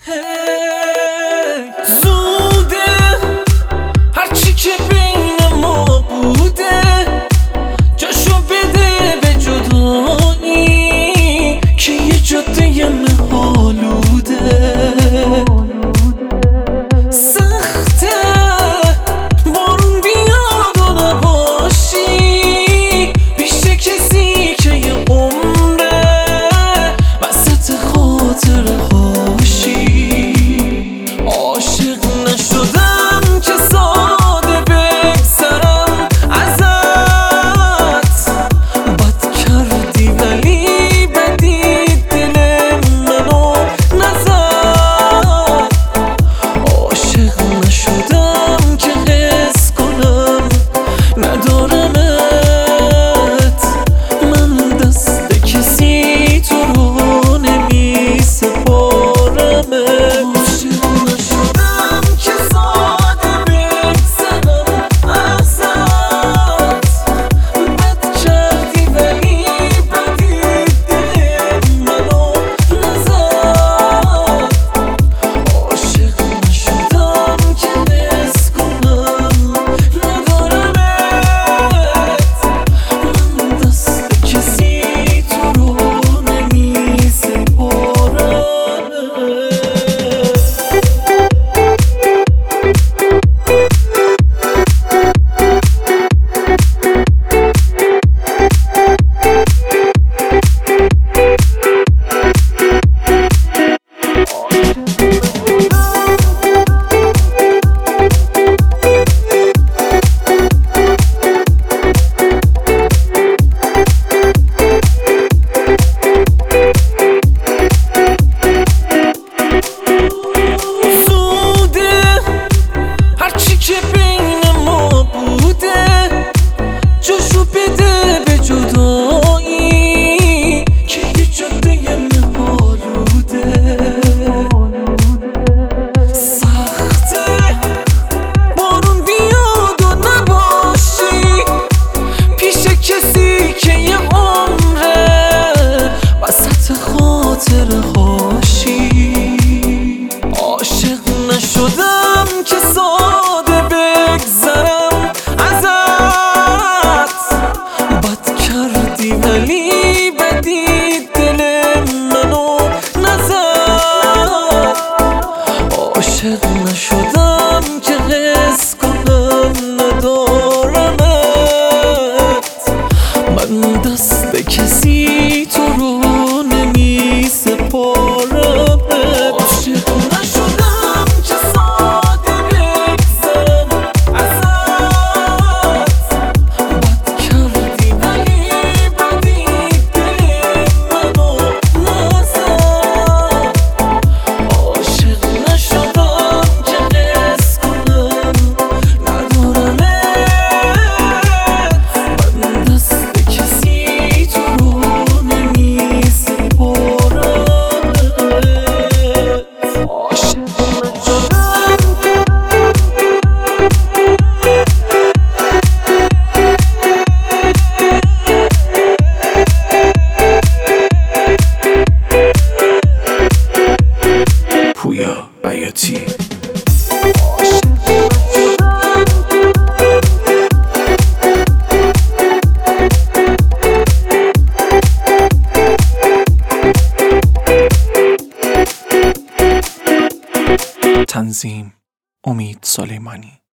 زوده هرچی که بین ما بوده جاشو بده به جدایی که یه جاده مه‌آلوده. سخته بارون بیاد و نباشی پیش کسی که یه عمره وسط خاطره هاشی. عاشق نشدم که ساده بگذرم ازت، بد کردی ولی بدی دل منو نزد. عاشق نشدم که حس کنم ندارمت، من دست کسی تو رو نمی سپارمت. عاشق نشدم که ساده بگذرم ازت، بد کردی ولی بدی دل منو نزد. عاشق نشدم که حس کنم ندارمت، من دست کسی تو رو نمی سپارمت. پویا بیاتی تنظیم امید سلیمانی.